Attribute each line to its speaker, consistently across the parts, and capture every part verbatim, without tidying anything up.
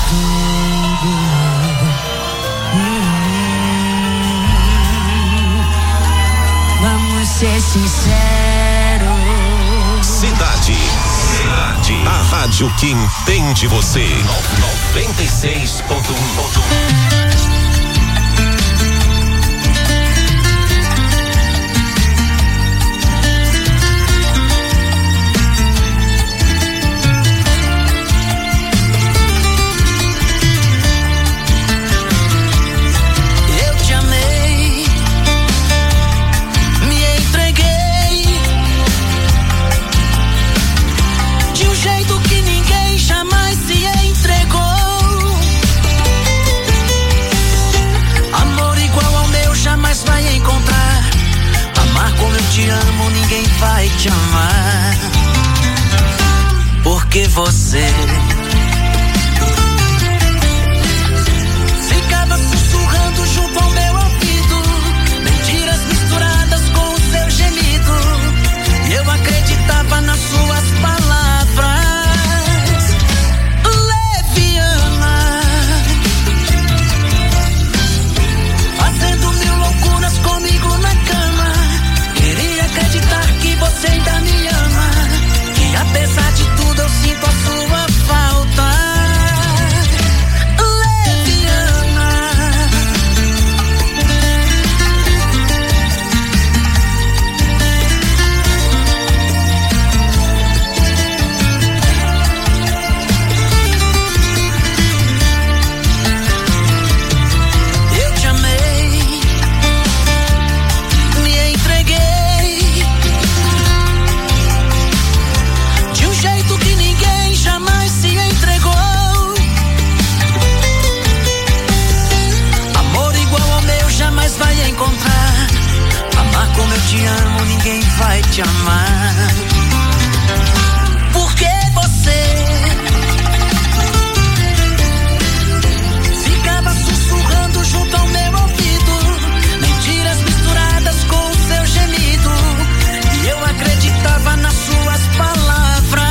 Speaker 1: tudo. Hum, vamos ser sinceros.
Speaker 2: Cidade. Cidade. A rádio que entende você. noventa e seis ponto um.
Speaker 1: Te amo, ninguém vai te amar, porque você ficava sussurrando junto ao meu ouvido, mentiras misturadas com o seu gemido, e eu acreditava nas suas palavras. Leviana, fazendo mil loucuras comigo na cama. Acreditar que você ainda me ama, que apesar de tudo eu sinto a sua falta. Leviana, eu te amei, me entreguei jamais se entregou. Amor igual ao meu jamais vai encontrar. Amar como eu te amo, ninguém vai te amar. Porque você ficava sussurrando junto ao meu ouvido, mentiras misturadas com o seu gemido, e eu acreditava nas suas palavras.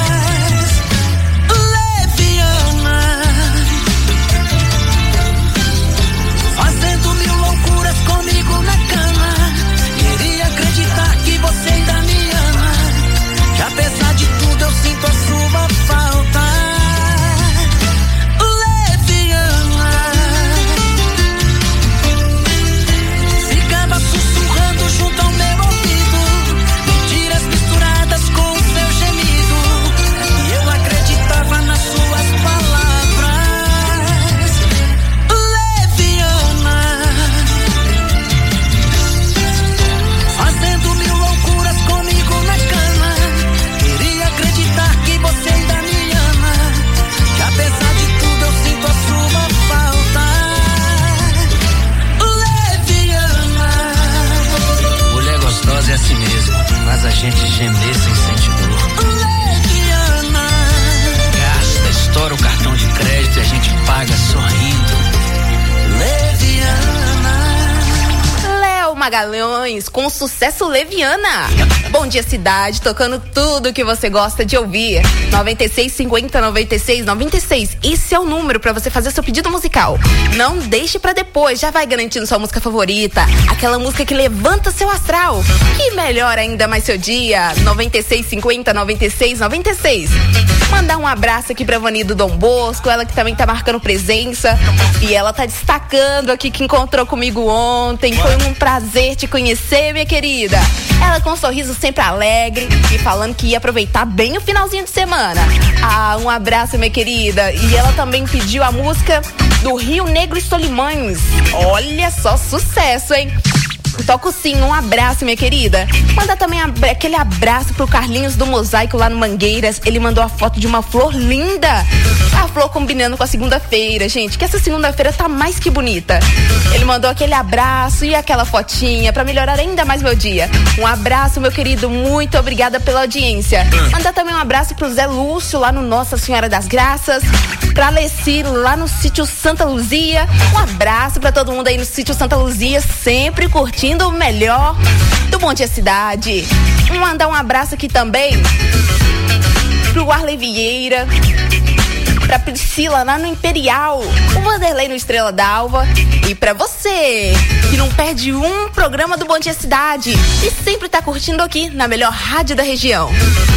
Speaker 1: Comigo na cama, queria acreditar que você ainda me ama, que apesar de tudo eu sinto a sua falta. Leviana, ficava sussurrando junto ao meu ouvido, mentiras misturadas com o seu gemido, e eu acreditava nas suas palavras. Fazendo mil loucuras comigo na cama, queria acreditar que você ainda me ama, que apesar de tudo eu sinto a sua falta. Leviana, mulher gostosa é assim mesmo, faz a gente gemer sem sentir dor. Leviana, gasta, estoura o cartão de crédito e a gente paga sorrindo. Leviana,
Speaker 3: Magalhães com o sucesso Leviana. Bom dia, cidade, tocando tudo que você gosta de ouvir. noventa e seis, cinquenta, noventa e seis, noventa e seis. Esse é o número pra você fazer seu pedido musical. Não deixe pra depois, já vai garantindo sua música favorita, aquela música que levanta seu astral, que melhora ainda mais seu dia. noventa e seis, cinquenta, noventa e seis, noventa e seis. Mandar um abraço aqui pra Vani do Dom Bosco, ela que também tá marcando presença, e ela tá destacando aqui que encontrou comigo ontem. Foi um prazer te conhecer, minha querida. Ela com um sorriso sempre alegre e falando que ia aproveitar bem o finalzinho de semana. Ah, um abraço, minha querida. E ela também pediu a música do Rio Negro e Solimões. Olha só, sucesso, hein? Toco sim, um abraço, minha querida. Manda também aquele abraço pro Carlinhos do Mosaico lá no Mangueiras. Ele mandou a foto de uma flor linda. A flor combinando com a segunda-feira, gente, que essa segunda-feira tá mais que bonita. Ele mandou aquele abraço e aquela fotinha pra melhorar ainda mais meu dia. Um abraço, meu querido, muito obrigada pela audiência. Manda também um abraço pro Zé Lúcio lá no Nossa Senhora das Graças, pra Alessi lá no sítio Santa Luzia. Um abraço pra todo mundo aí no sítio Santa Luzia, sempre curtindo o melhor do Bom Dia Cidade. Mandar um abraço aqui também pro Arley Vieira, pra Priscila lá no Imperial, o Vanderlei no Estrela d'Alva e pra você que não perde um programa do Bom Dia Cidade e sempre tá curtindo aqui na melhor rádio da região.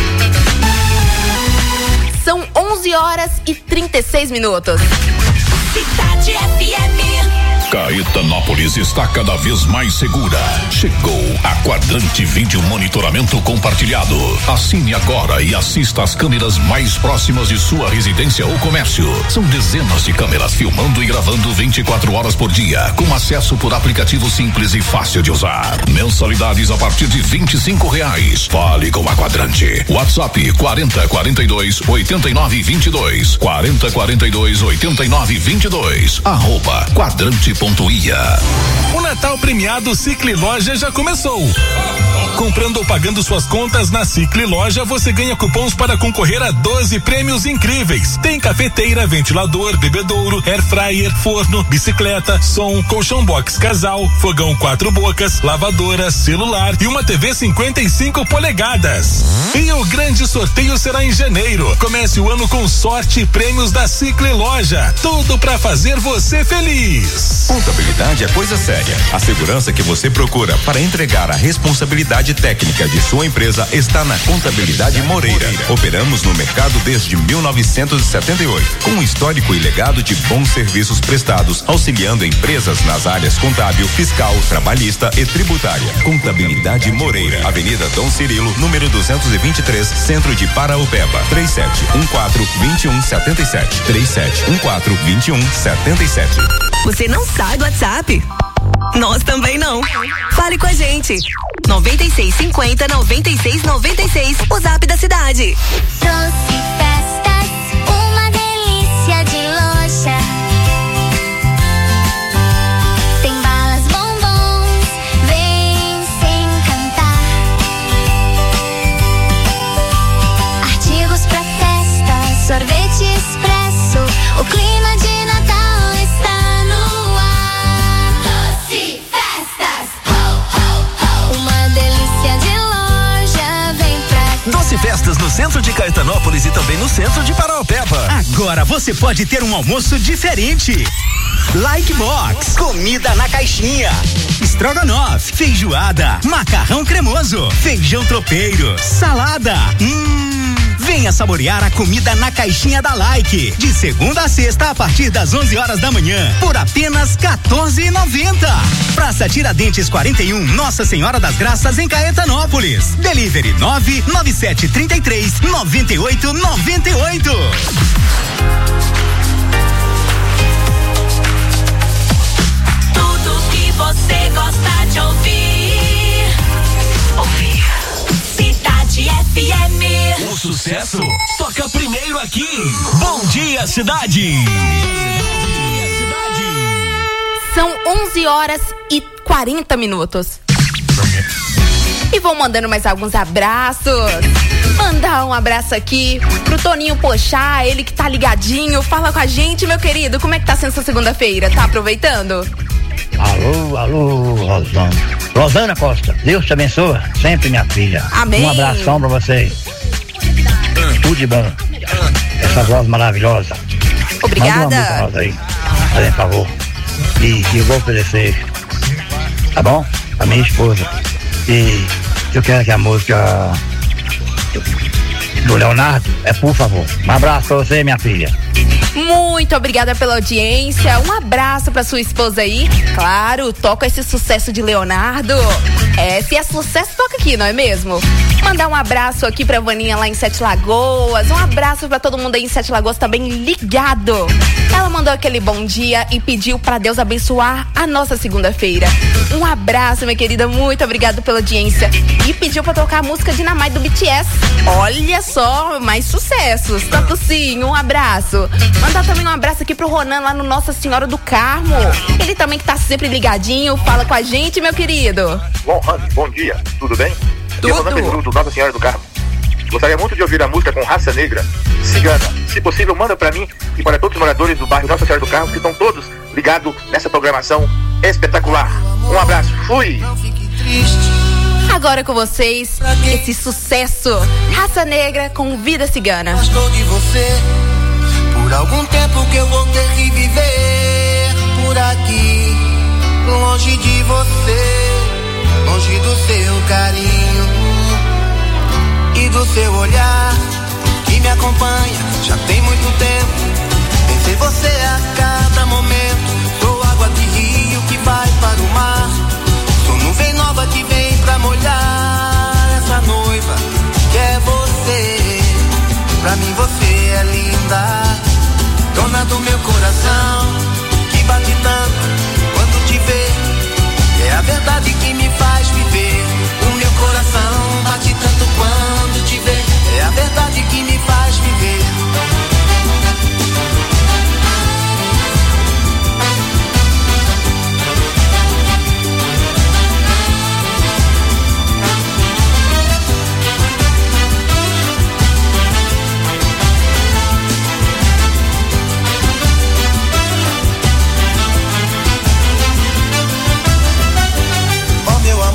Speaker 3: São onze horas e trinta e seis minutos.
Speaker 4: Cidade F M.
Speaker 5: Caetanópolis está cada vez mais segura. Chegou a Quadrante Vídeo Monitoramento Compartilhado. Assine agora e assista às câmeras mais próximas de sua residência ou comércio. São dezenas de câmeras filmando e gravando vinte e quatro horas por dia, com acesso por aplicativo simples e fácil de usar. Mensalidades a partir de vinte e cinco reais. Fale com a Quadrante. WhatsApp quarenta, quarenta e dois, oitenta e nove, vinte e dois. quarenta, quarenta e dois, oitenta e nove, vinte e dois. Arroba Quadrante.
Speaker 6: O Natal premiado Cicli Loja já começou. Comprando ou pagando suas contas na Cicli Loja, você ganha cupons para concorrer a doze prêmios incríveis. Tem cafeteira, ventilador, bebedouro, air fryer, forno, bicicleta, som, colchão box casal, fogão quatro bocas, lavadora, celular e uma T V cinquenta e cinco polegadas. E o grande sorteio será em janeiro. Comece o ano com sorte e prêmios da Cicli Loja. Tudo para fazer você feliz.
Speaker 7: Contabilidade é coisa séria. A segurança que você procura para entregar a responsabilidade técnica de sua empresa está na Contabilidade Moreira. Operamos no mercado desde mil novecentos e setenta e oito, com um histórico e legado de bons serviços prestados, auxiliando empresas nas áreas contábil, fiscal, trabalhista e tributária. Contabilidade Moreira, Avenida Dom Cirilo, número duzentos e vinte e três, Centro de Paraupeba. três sete um quatro, dois um sete sete. três sete um quatro, dois um sete sete.
Speaker 4: Você não sai do WhatsApp? Nós também não. Fale com a gente. noventa e seis cinquenta, noventa e seis noventa e seis, o Zap da cidade.
Speaker 8: Doce Festas, uma delícia de loja. Tem balas, bombons, vem se encantar. Artigos pra festa, sorvete expresso, o clima de Natal está no ar. Doce Festas, ho, ho, ho. Uma delícia de loja, vem pra cá.
Speaker 9: Doce Festas no centro de Caetanópolis e também no centro de Paraupeba. Agora você pode ter um almoço diferente. Like Box, comida na caixinha. Estrogonofe, feijoada, macarrão cremoso, feijão tropeiro, salada. Hum, venha saborear a comida na caixinha da Like. De segunda a sexta a partir das onze horas da manhã, por apenas quatorze reais e noventa centavos. Praça Tiradentes quarenta e um, Nossa Senhora das Graças, em Caetanópolis. Delivery nove nove sete três três, nove oito nove oito.
Speaker 4: Você gosta de ouvir? Ouvir. Cidade F M.
Speaker 9: O sucesso toca primeiro aqui. Bom Dia Cidade.
Speaker 3: São onze horas e quarenta minutos. E vou mandando mais alguns abraços. Mandar um abraço aqui pro Toninho Pochá, ele que tá ligadinho. Fala com a gente, meu querido. Como é que tá sendo essa segunda-feira? Tá aproveitando?
Speaker 10: Alô, alô, Rosana. Rosana Costa, Deus te abençoe, sempre, minha filha.
Speaker 3: Amém.
Speaker 10: Um abração pra você. Tudo de bom. Essa voz maravilhosa.
Speaker 3: Obrigada.
Speaker 10: Manda uma música pra nós aí, por favor. E, e eu vou oferecer, tá bom? A minha esposa. E eu quero que a música do Leonardo é por favor. Um abraço pra você, minha filha.
Speaker 3: Muito obrigada pela audiência. Um abraço pra sua esposa aí. Claro, toca esse sucesso de Leonardo. É, se é sucesso, toca aqui, não é mesmo? Mandar um abraço aqui pra Vaninha lá em Sete Lagoas. Um abraço pra todo mundo aí em Sete Lagoas também ligado. Ela mandou aquele bom dia e pediu pra Deus abençoar a nossa segunda-feira. Um abraço, minha querida. Muito obrigada pela audiência. E pediu pra tocar a música Dynamite do B T S. Olha só, mais sucessos. Tanto sim, um abraço. Mandar também um abraço aqui pro Ronan lá no Nossa Senhora do Carmo. Ele também que tá sempre ligadinho, fala com a gente, meu querido.
Speaker 11: Bom, Rani, bom dia, tudo bem?
Speaker 3: Tudo.
Speaker 11: Eu sou do Nossa Senhora do Carmo. Gostaria muito de ouvir a música com Raça Negra, Cigana. Se possível, manda pra mim e para todos os moradores do bairro Nossa Senhora do Carmo, que estão todos ligados nessa programação espetacular. Um abraço, fui!
Speaker 3: Agora com vocês, esse sucesso, Raça Negra com Vida Cigana.
Speaker 12: Gostou de você por algum você, longe do seu carinho e do seu olhar que me acompanha já tem muito tempo. Penso em você a cada momento. Sou água de rio que vai para o mar. Sou nuvem nova que vem pra molhar essa noiva que é você. Pra mim você é linda, dona do meu coração, que bate tanto quando te vê. É a verdade que me faz viver. O meu coração bate tanto quando te vê. É a verdade que me faz viver. Meu amor,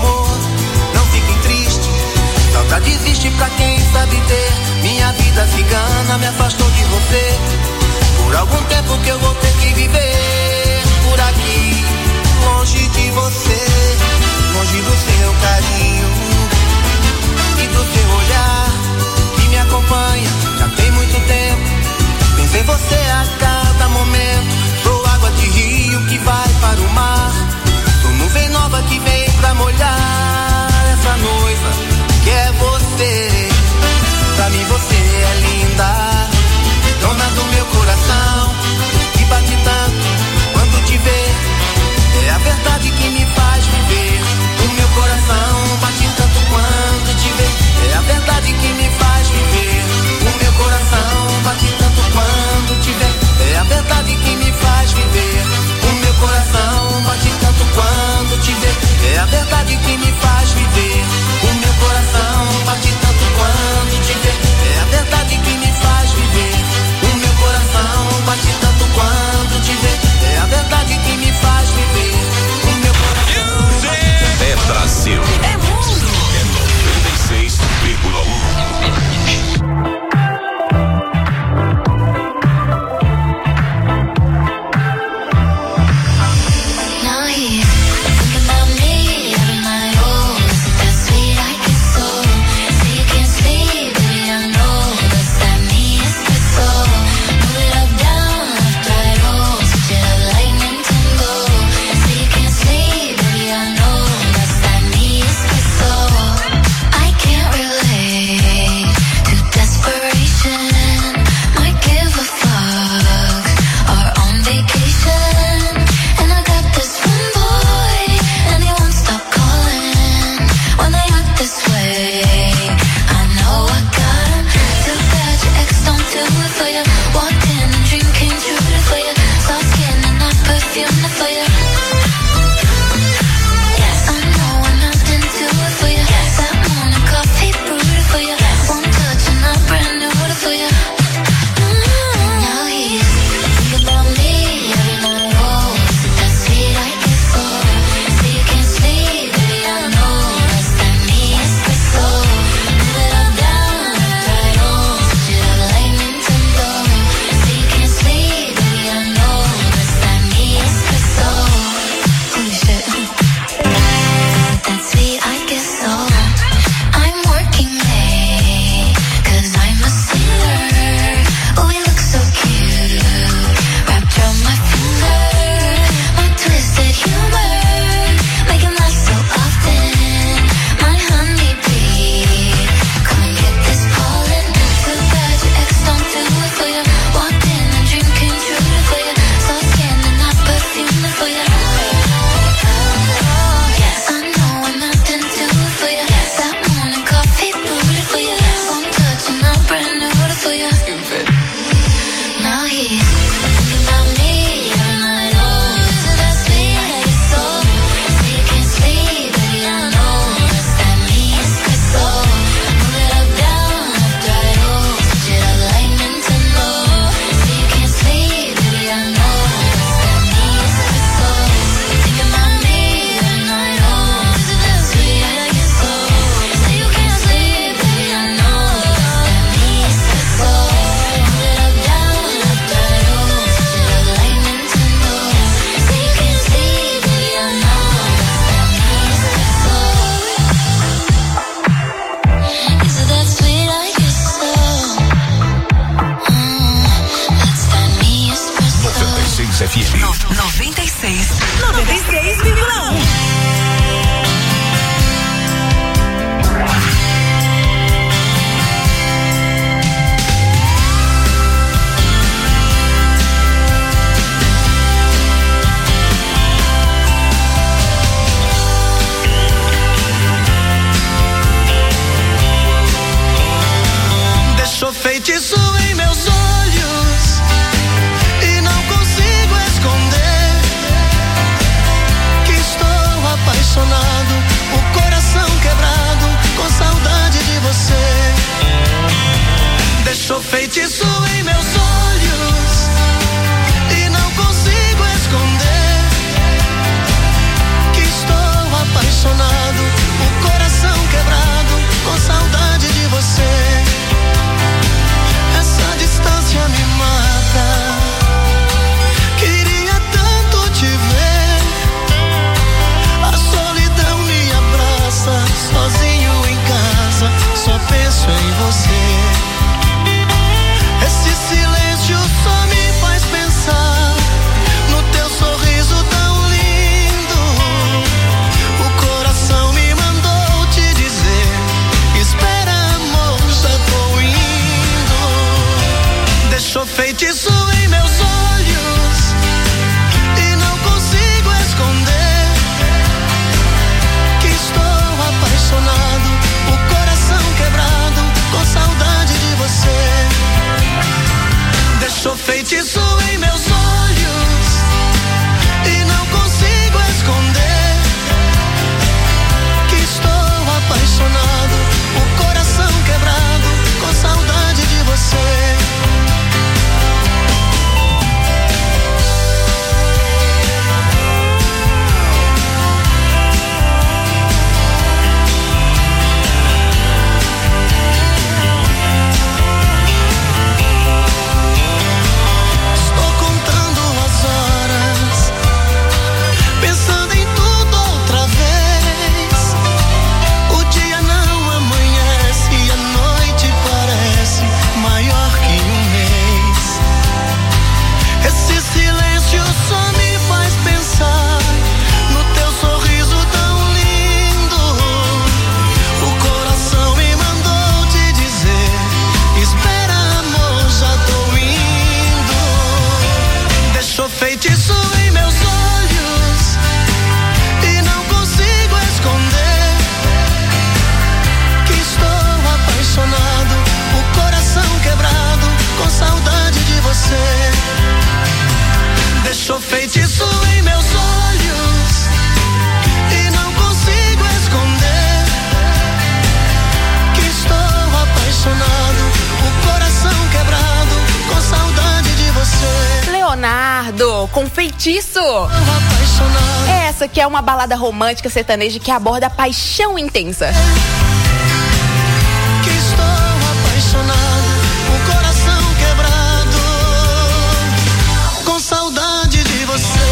Speaker 5: seis F M.
Speaker 4: No, noventa e seis. noventa e seis vírgula um.
Speaker 12: Deixou feitiço em meus olhos e não consigo esconder que estou apaixonado, o coração quebrado, com saudade de você. Deixou feitiço em meus olhos e não consigo esconder que estou apaixonado, o coração quebrado, com saudade de você. Essa distância me mata. Queria tanto te ver. A solidão me abraça. Sozinho em casa, só penso em você. Esse silêncio só me faz pensar no teu sorriso tão lindo. O coração me mandou te dizer: espera, amor, já tô indo. Deixou feitiço em meus olhos e não consigo esconder que estou apaixonado, o coração quebrado, com saudade de você. Deixou feitiço em meus olhos e não consigo esconder que estou apaixonado, o coração quebrado, com saudade de você. Feitiço em meus olhos e não consigo esconder que estou apaixonado, o coração quebrado, com saudade de você. Deixou feitiço em meus olhos e não consigo esconder que estou apaixonado, o coração quebrado, com saudade de você.
Speaker 3: Leonardo, com Feitiço. Essa que é uma balada romântica sertaneja que aborda a paixão intensa.
Speaker 12: Que estou apaixonado, o coração quebrado, com saudade de você.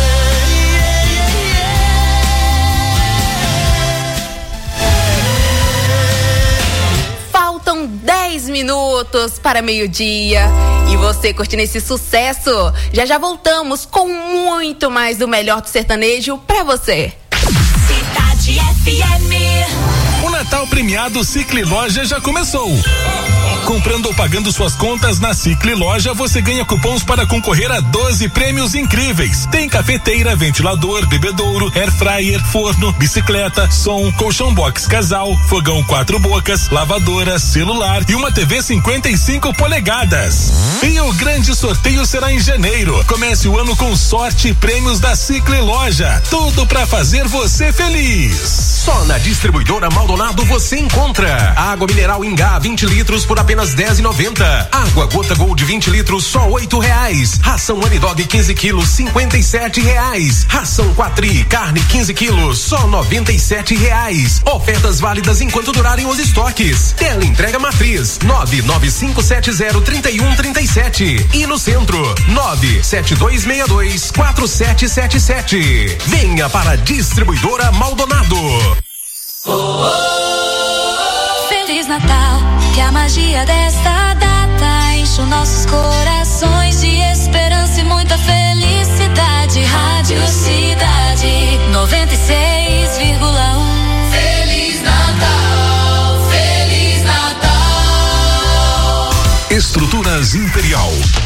Speaker 3: Faltam dez minutos para meio-dia. E você curtindo esse sucesso, já já voltamos com muito mais do melhor do sertanejo pra você.
Speaker 6: Cidade F M. O Natal premiado Cicli Loja já começou. Comprando ou pagando suas contas na Cicli Loja, você ganha cupons para concorrer a doze prêmios incríveis. Tem cafeteira, ventilador, bebedouro, air fryer, forno, bicicleta, som, colchão box casal, fogão quatro bocas, lavadora, celular e uma T V cinquenta e cinco polegadas. E o grande sorteio será em janeiro. Comece o ano com sorte e prêmios da Cicli Loja. Tudo para fazer você feliz.
Speaker 13: Só na distribuidora Maldonado você encontra água mineral Ingá vinte litros por apenas dez reais e noventa centavos. Água Gota Gold vinte litros só oito reais. Ração Anidog quinze quilos cinquenta e sete reais. Ração Quatri carne quinze quilos só noventa e sete reais. Ofertas válidas enquanto durarem os estoques. Tela entrega matriz nove nove cinco sete zero três um três sete e no centro nove sete dois seis dois quatro sete sete sete. Venha para a distribuidora Maldonado.
Speaker 8: Oh, oh, Feliz Natal, que a magia desta data enche os nossos corações de esperança e muita felicidade.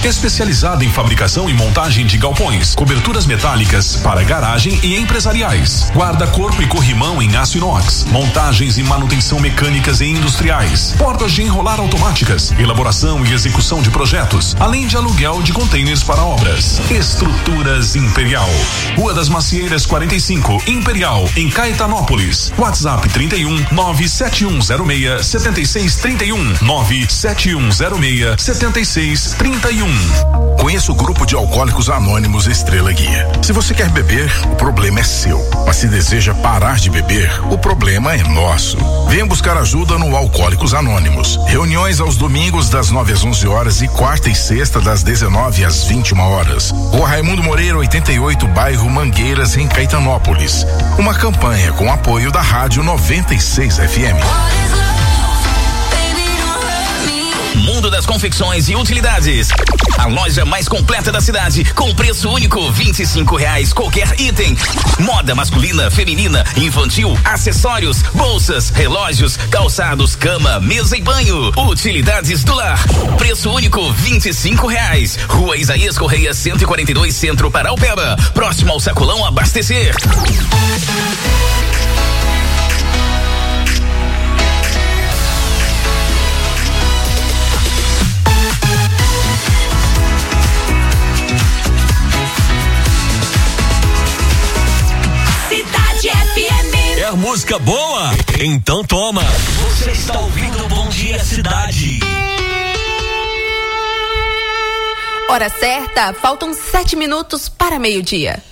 Speaker 6: especializada em fabricação e montagem de galpões, coberturas metálicas para garagem e empresariais, guarda-corpo e corrimão em aço inox, montagens e manutenção mecânicas e industriais, portas de enrolar automáticas, elaboração e execução de projetos, além de aluguel de containers para obras. Estruturas Imperial, Rua das Macieiras quarenta e cinco, Imperial, em Caetanópolis. WhatsApp trinta e um, nove sete um zero seis, sete seis três um, nove sete um zero seis, sete seis três um.
Speaker 14: Conheço o grupo de Alcoólicos Anônimos Estrela Guia. Se você quer beber, o problema é seu. Mas se deseja parar de beber, o problema é nosso. Venha buscar ajuda no Alcoólicos Anônimos. Reuniões aos domingos das nove às onze horas e quarta e sexta das dezenove às vinte e uma horas. Rua Raimundo Moreira oitenta e oito, bairro Mangueiras, em Caetanópolis. Uma campanha com apoio da Rádio noventa e seis F M.
Speaker 15: Mundo das Confecções e Utilidades. A loja mais completa da cidade, com preço único, vinte e cinco reais qualquer item. Moda masculina, feminina, infantil, acessórios, bolsas, relógios, calçados, cama, mesa e banho. Utilidades do lar. Preço único, vinte e cinco reais. Rua Isaías Correia cento e quarenta e dois, Centro, Paraupeba. Próximo ao Sacolão Abastecer.
Speaker 9: Quer música boa? Então toma. Você está ouvindo Bom Dia Cidade.
Speaker 3: Hora certa, faltam sete minutos para meio-dia.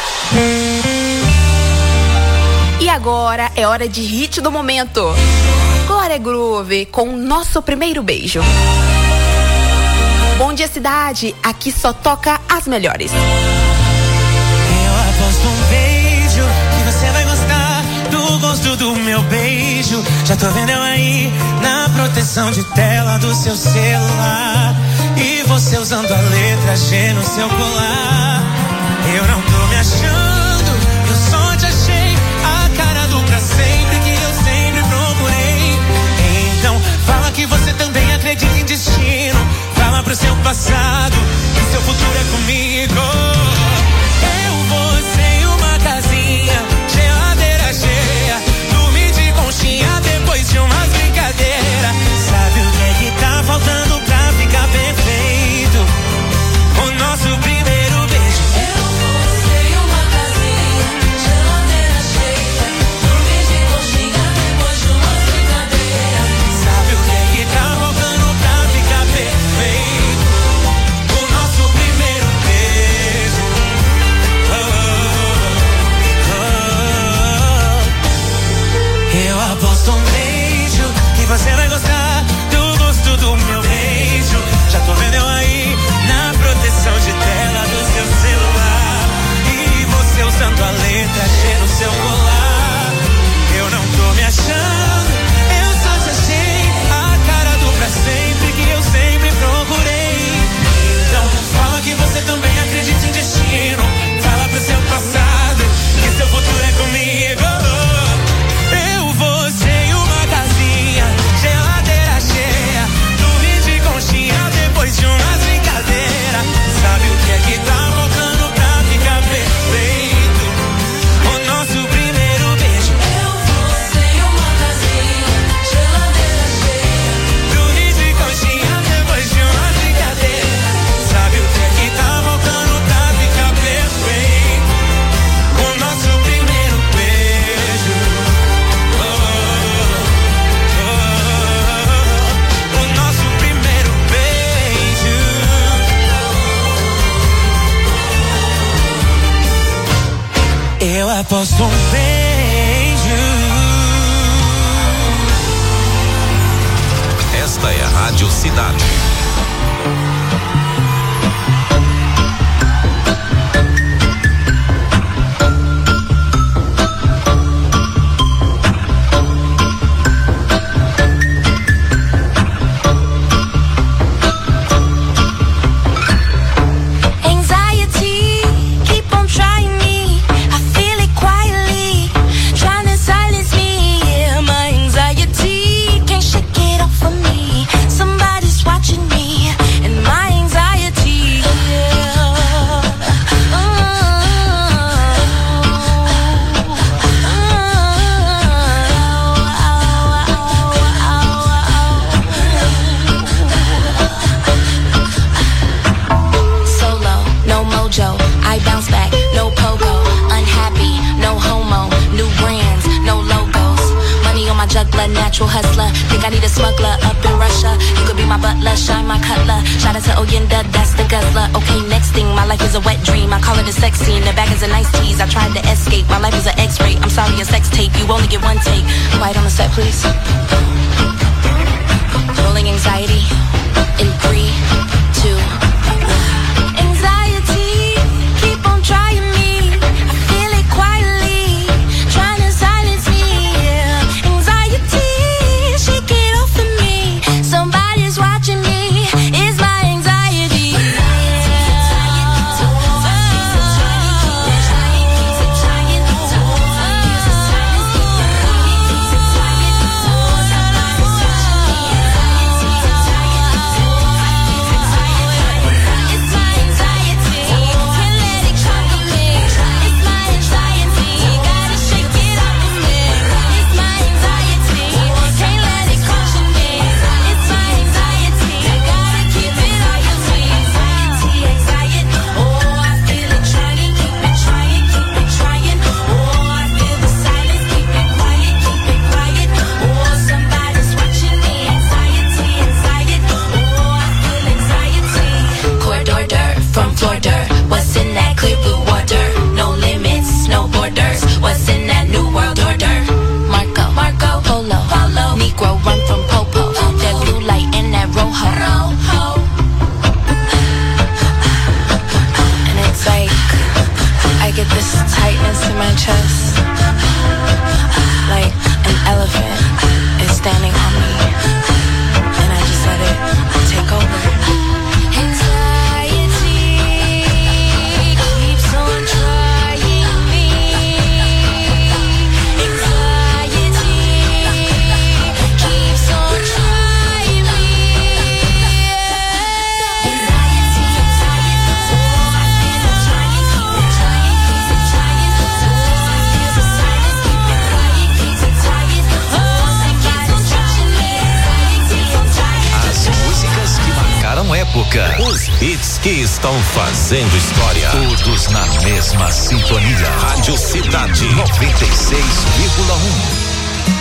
Speaker 3: E agora é hora de hit do momento. Glória Groove com Nosso Primeiro Beijo. Bom Dia Cidade, aqui só toca as melhores.
Speaker 16: Eu aposto um beijo que você vai gostar do gosto do meu beijo. Já tô vendo eu aí na proteção de tela do seu celular. E você usando a letra G no seu colar. Eu não tô me achando, eu só te achei a cara do pra sempre que eu sempre procurei. Então fala que você também acredita em destino. Fala pro seu passado que seu futuro é comigo. Eu, você e uma casinha, geladeira cheia, dormir de conchinha depois de umas brincadeiras. Sabe o que é que tá faltando pra ficar perfeito? O nosso primeiro beijo. Eu, você e uma casinha, geladeira cheia, dormir de conchinha depois de umas brincadeiras. Sabe o que é que tá faltando pra ficar perfeito? O nosso primeiro beijo. Oh, oh, oh. Eu aposto um beijo que você vai gostar do gosto do meu beijo. Já tô vendo eu aí na proteção de tela do seu celular. E você usando a letra G no seu colar. Eu não tô me achando, eu só te achei a cara do pra sempre que eu sempre procurei. Então fala que você também acredita em destino. Fala pro seu passado que seu futuro é comigo. Eu, você e uma casinha, geladeira cheia, dormir de conchinha depois de umas brincadeiras. Sabe o que é que tá faltando pra ficar perfeito? O nosso primeiro beijo. Eu, você e uma casinha, geladeira cheia, dormir de conchinha depois de umas brincadeiras. Sabe o que é que tá faltando pra ficar perfeito? O nosso primeiro beijo. Oh, oh, oh, oh. O nosso primeiro beijo. Eu aposto um beijo.
Speaker 2: Esta é a Rádio Cidade.
Speaker 8: Anxiety, keep on trying me. I feel it quietly, trying to silence me. Yeah, my anxiety can't shake it off of me. Somebody's watching me, and my
Speaker 17: natural hustler. Think I need a smuggler up in Russia. You could be my butler, shine my cutler. Shout out to Oyenda, that's the guzzler. Okay, next thing, my life is a wet dream. I call it a sex scene. The bag is a nice tease. I tried to escape. My life is an X-ray. I'm sorry, a sex tape. You only get one take. Quiet on the set, please. Rolling anxiety in three, two. Anxiety, keep on trying me. I feel it quietly, trying to silence me. Yeah. Anxiety, shake it off of me. Somebody's watching me. It's my anxiety.
Speaker 2: Os hits que estão fazendo história.
Speaker 5: Todos na mesma sintonia.
Speaker 2: Rádio Cidade
Speaker 5: noventa e seis vírgula um.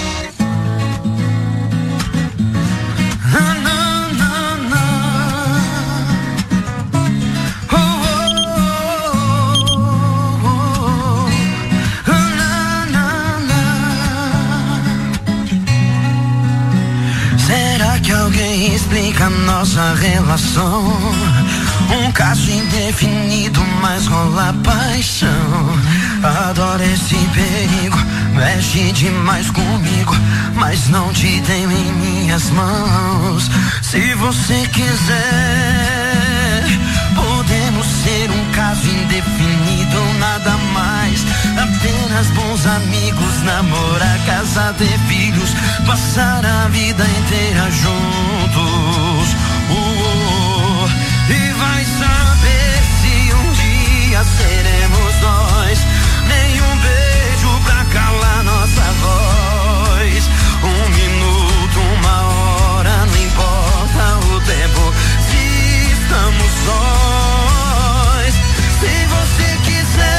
Speaker 12: Explica nossa relação. Um caso indefinido, mas rola paixão. Adoro esse perigo, mexe demais comigo, mas não te tenho em minhas mãos. Se você quiser, podemos ser um caso indefinido, nada mais. Apenas bons amigos, namorar, casar, ter filhos, passar a vida inteira juntos. Uh, uh, uh. E vai saber se um dia seremos nós. Nenhum beijo pra calar nossa voz. Um minuto, uma hora, não importa o tempo, se estamos sós. Se você quiser,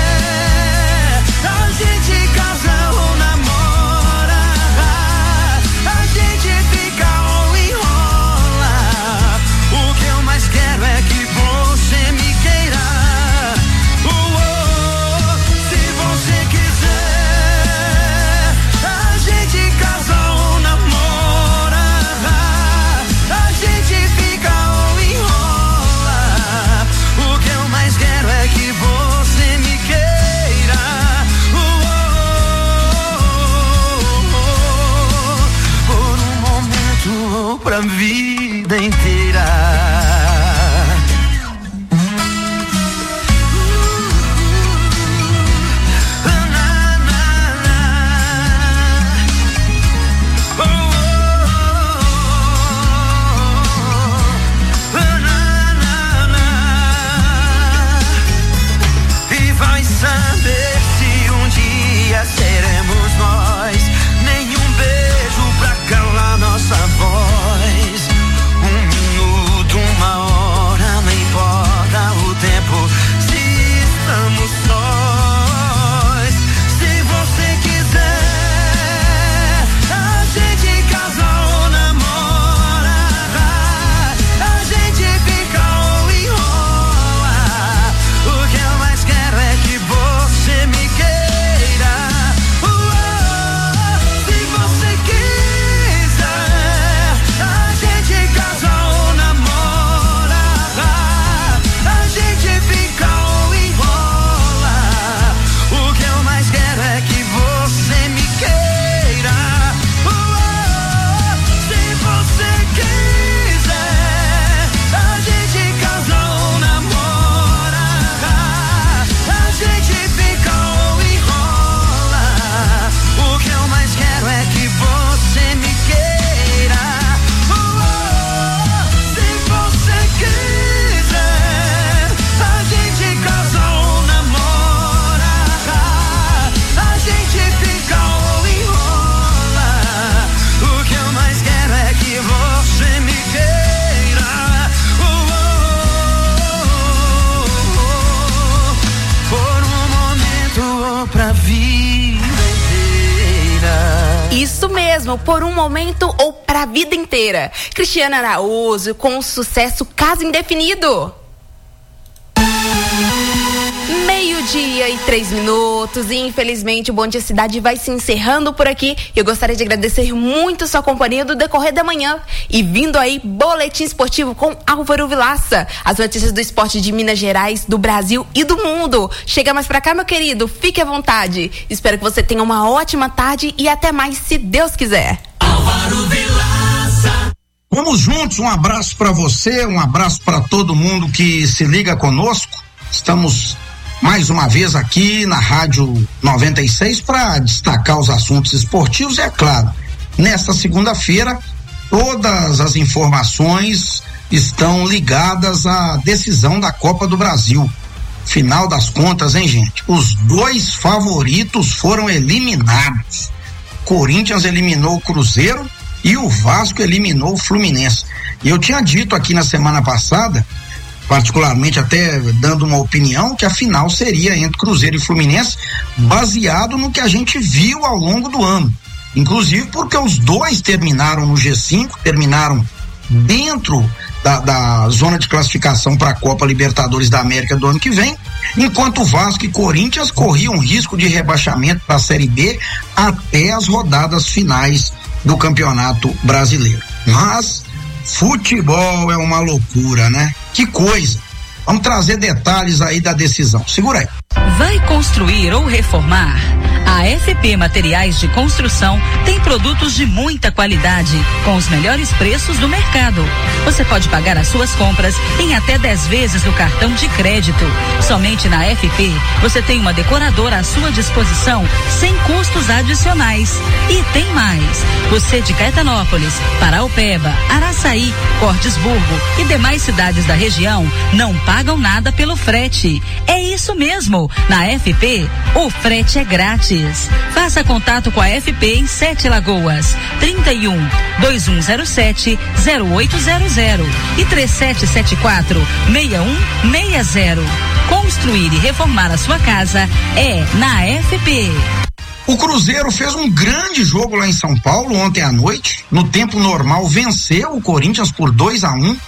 Speaker 12: a gente casa ou namora, a gente fica ou enrola.
Speaker 3: mesmo por um momento ou pra vida inteira. Cristiano Araújo com o sucesso Caso Indefinido. Meio-dia e três minutos e infelizmente o Bom Dia Cidade vai se encerrando por aqui. Eu gostaria de agradecer muito sua companhia do decorrer da manhã. E vindo aí, Boletim Esportivo com Álvaro Vilaça. As notícias do esporte de Minas Gerais, do Brasil e do mundo. Chega mais pra cá, meu querido, fique à vontade. Espero que você tenha uma ótima tarde e até mais, se Deus quiser.
Speaker 18: Álvaro Vilaça.
Speaker 19: Vamos juntos, um abraço pra você, um abraço pra todo mundo que se liga conosco. Estamos mais uma vez aqui na Rádio noventa e seis para destacar os assuntos esportivos e, é claro, nesta segunda-feira todas as informações estão ligadas à decisão da Copa do Brasil. Final das contas, hein, gente? Os dois favoritos foram eliminados. Corinthians eliminou o Cruzeiro e o Vasco eliminou o Fluminense. E eu tinha dito aqui na semana passada, particularmente até dando uma opinião, que a final seria entre Cruzeiro e Fluminense, baseado no que a gente viu ao longo do ano. Inclusive porque os dois terminaram no G cinco, terminaram dentro da, da zona de classificação para a Copa Libertadores da América do ano que vem, enquanto Vasco e Corinthians corriam risco de rebaixamento para a Série B até as rodadas finais do Campeonato Brasileiro. Mas futebol é uma loucura, né? Que coisa! Vamos trazer detalhes aí da decisão. Segura aí.
Speaker 20: Vai construir ou reformar? A F P Materiais de Construção tem produtos de muita qualidade, com os melhores preços do mercado. Você pode pagar as suas compras em até dez vezes no cartão de crédito. Somente na F P você tem uma decoradora à sua disposição, sem custos adicionais. E tem mais. Você de Caetanópolis, Paraupeba, Araçaí, Cordisburgo e demais cidades da região não pagam nada pelo frete. É isso mesmo. Na F P, o frete é grátis. Faça contato com a F P em Sete Lagoas, trinta e um, dois um zero sete, zero oito zero zero e três sete sete quatro, seis um seis zero. Construir e reformar a sua casa é na F P.
Speaker 19: O Cruzeiro fez um grande jogo lá em São Paulo ontem à noite. No tempo normal, venceu o Corinthians por dois a um.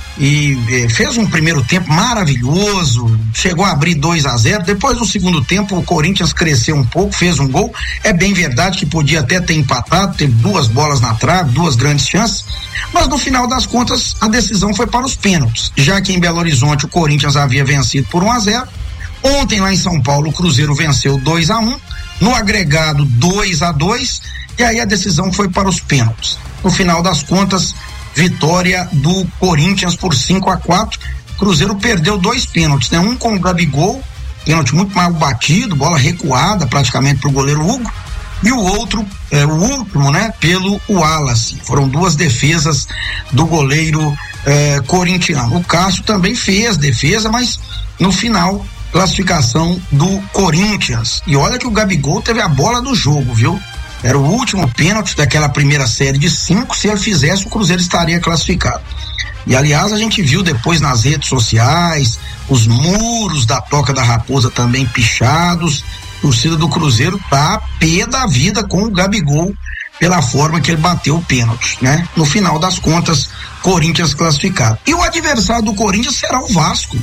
Speaker 19: E eh, fez um primeiro tempo maravilhoso, chegou a abrir dois a zero. Depois do segundo tempo o Corinthians cresceu um pouco, fez um gol. É bem verdade que podia até ter empatado, teve duas bolas na trave, duas grandes chances, mas no final das contas a decisão foi para os pênaltis, já que em Belo Horizonte o Corinthians havia vencido por um a zero. Ontem lá em São Paulo o Cruzeiro venceu dois a um, no agregado dois a dois, e aí a decisão foi para os pênaltis. No final das contas, vitória do Corinthians por cinco a quatro. Cruzeiro perdeu dois pênaltis, né? Um com o Gabigol, pênalti muito mal batido, bola recuada praticamente para o goleiro Hugo, e o outro, é, o último, né? Pelo Wallace. Foram duas defesas do goleiro é, corintiano. O Cássio também fez defesa, mas no final, classificação do Corinthians. E olha que o Gabigol teve a bola do jogo, viu? Era o último pênalti daquela primeira série de cinco. Se ele fizesse, o Cruzeiro estaria classificado. E aliás, a gente viu depois nas redes sociais os muros da Toca da Raposa também pichados. A torcida do Cruzeiro tá a pé da vida com o Gabigol pela forma que ele bateu o pênalti, né? No final das contas, Corinthians classificado. E o adversário do Corinthians será o Vasco,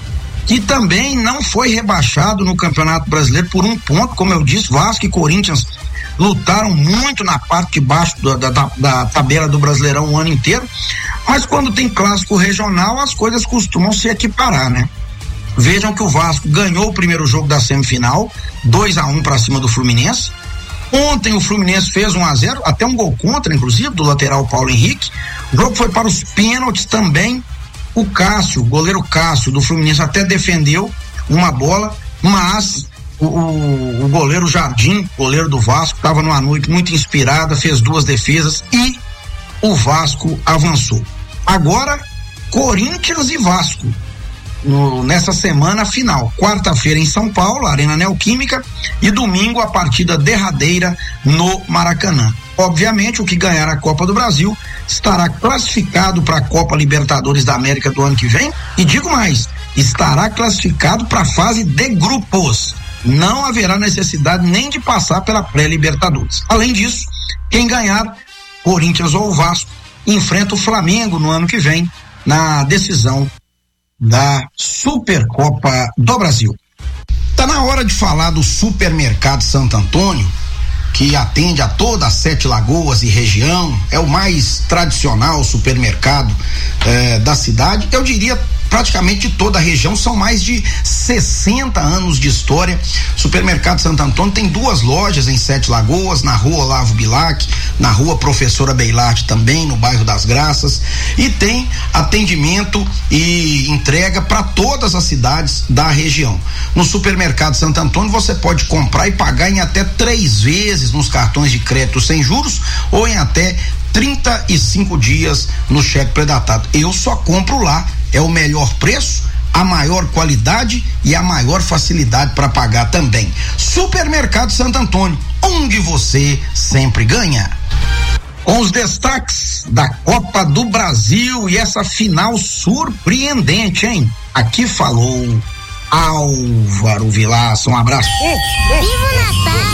Speaker 19: que também não foi rebaixado no Campeonato Brasileiro por um ponto. Como eu disse, Vasco e Corinthians lutaram muito na parte de baixo da, da, da tabela do Brasileirão o ano inteiro, mas quando tem clássico regional as coisas costumam se equiparar, né? Vejam que o Vasco ganhou o primeiro jogo da semifinal, dois a um para cima do Fluminense. Ontem o Fluminense fez um a zero, até um gol contra, inclusive, do lateral Paulo Henrique. O jogo foi para os pênaltis também. O Cássio, o goleiro Cássio do Fluminense até defendeu uma bola, mas O, o, o goleiro Jardim, goleiro do Vasco, estava numa noite muito inspirada, fez duas defesas e o Vasco avançou. Agora, Corinthians e Vasco no, nessa semana final, quarta-feira em São Paulo, Arena Neoquímica, e domingo a partida derradeira no Maracanã. Obviamente, o que ganhar a Copa do Brasil estará classificado para a Copa Libertadores da América do ano que vem, e digo mais, estará classificado para a fase de grupos. não haverá necessidade nem de passar pela pré-Libertadores. Além disso, quem ganhar, Corinthians ou Vasco, enfrenta o Flamengo no ano que vem na decisão da Supercopa do Brasil. Tá na hora de falar do Supermercado Santo Antônio, que atende a toda a Sete Lagoas e região, é o mais tradicional supermercado eh, da cidade, eu diria praticamente de toda a região, são mais de sessenta anos de história. Supermercado Santo Antônio tem duas lojas em Sete Lagoas, na rua Olavo Bilac, na rua Professora Beilard também, no bairro das Graças, e tem atendimento e entrega para todas as cidades da região. No Supermercado Santo Antônio você pode comprar e pagar em até três vezes nos cartões de crédito sem juros ou em até trinta e cinco dias no cheque pré-datado. Eu só compro lá, é o melhor preço, a maior qualidade e a maior facilidade para pagar também. Supermercado Santo Antônio, onde você sempre ganha. Com os destaques da Copa do Brasil e essa final surpreendente, hein? Aqui falou Álvaro Vilaça, um abraço.
Speaker 21: Viva o Natal!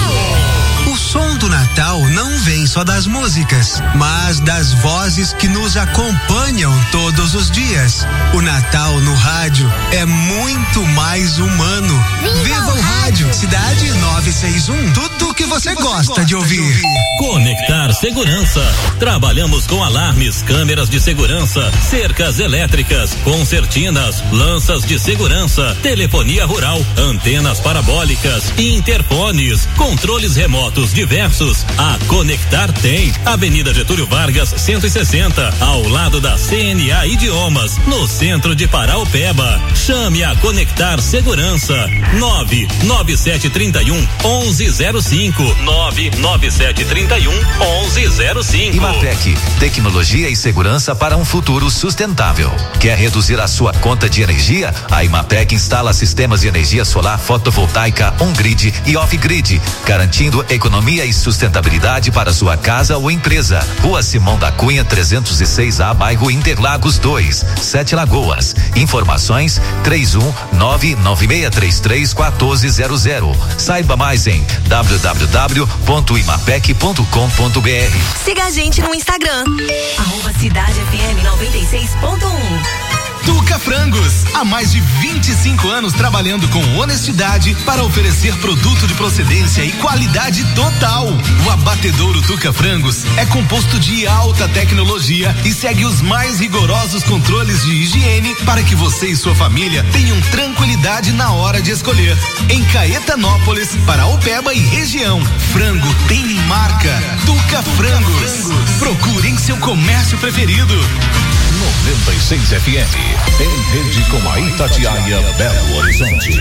Speaker 21: O som do Natal não vem só das músicas, mas das vozes que nos acompanham todos os dias. O Natal no rádio é muito mais humano. Viva, Viva o rádio! Cidade nove seis um. Tudo o que você, que você gosta, gosta de, ouvir. de ouvir.
Speaker 22: Conectar Segurança. Trabalhamos com alarmes, câmeras de segurança, cercas elétricas, concertinas, lanças de segurança, telefonia rural, antenas parabólicas, interfones, controles remotos diversos. A Conectar tem. Avenida Getúlio Vargas, cento e sessenta, ao lado da C N A Idiomas, no centro de Paraupeba. Chame a Conectar Segurança. nove nove sete três um, onze zero cinco. nove nove sete três um, onze zero cinco.
Speaker 23: Imatec, tecnologia e segurança para um futuro sustentável. Quer reduzir a sua conta de energia? A Imatec instala sistemas de energia solar fotovoltaica on-grid e off-grid, garantindo economia e sustentabilidade para sua casa ou empresa. Rua Simão da Cunha trezentos e seis A, bairro Interlagos dois, Sete Lagoas. Informações três um nove nove seis três três quatro zero zero. Saiba mais em w w w ponto imapec ponto com ponto b r.
Speaker 4: Siga a gente no Instagram, arroba Cidade F M noventa e seis ponto um.
Speaker 24: Tuca Frangos, há mais de vinte e cinco anos trabalhando com honestidade para oferecer produto de procedência e qualidade total. O abatedouro Tuca Frangos é composto de alta tecnologia e segue os mais rigorosos controles de higiene para que você e sua família tenham tranquilidade na hora de escolher. Em Caetanópolis, Paraupeba e região, frango tem marca. Tuca Frangos. Procure em seu comércio preferido.
Speaker 5: noventa e seis F M, em rede com a Itatiaia Belo Horizonte.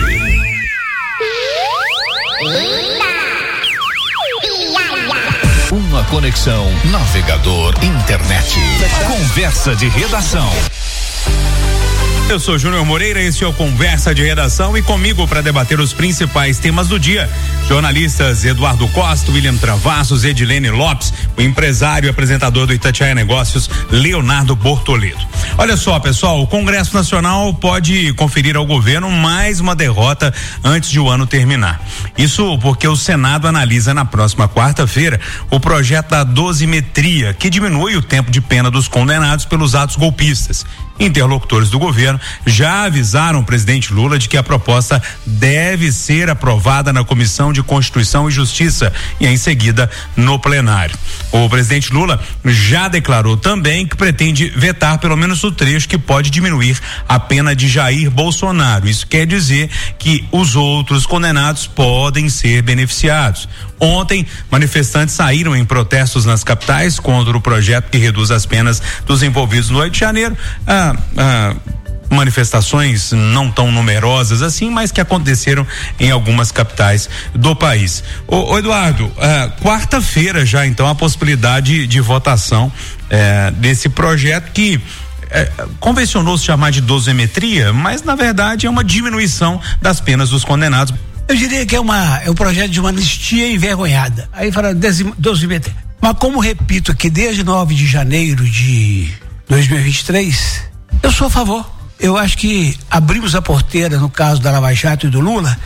Speaker 5: Uma conexão navegador internet. Conversa de redação.
Speaker 25: Eu sou Júnior Moreira, este é o Conversa de Redação e comigo para debater os principais temas do dia. Jornalistas Eduardo Costa, William Travassos, Edilene Lopes, o empresário e apresentador do Itatiaia Negócios, Leonardo Bortoleto. Olha só, pessoal, o Congresso Nacional pode conferir ao governo mais uma derrota antes de o ano terminar. Isso porque o Senado analisa na próxima quarta-feira o projeto da dosimetria, que diminui o tempo de pena dos condenados pelos atos golpistas. Interlocutores do governo já avisaram o presidente Lula de que a proposta deve ser aprovada na Comissão de Constituição e Justiça e em seguida no plenário. O presidente Lula já declarou também que pretende vetar pelo menos o trecho que pode diminuir a pena de Jair Bolsonaro. Isso quer dizer que os outros condenados podem ser beneficiados. Ontem, manifestantes saíram em protestos nas capitais contra o projeto que reduz as penas dos envolvidos no oito de janeiro. Ah, ah, manifestações não tão numerosas assim, mas que aconteceram em algumas capitais do país. Ô, ô Eduardo, ah, quarta-feira já então a possibilidade de votação eh, desse projeto que É, convencionou-se chamar de dosimetria, mas na verdade é uma diminuição das penas dos condenados.
Speaker 26: Eu diria que é uma é um projeto de uma anistia envergonhada. Aí fala dosimetria. Mas como repito aqui desde nove de janeiro de dois mil e vinte e três, eu sou a favor. Eu acho que abrimos a porteira no caso da Lava Jato e do Lula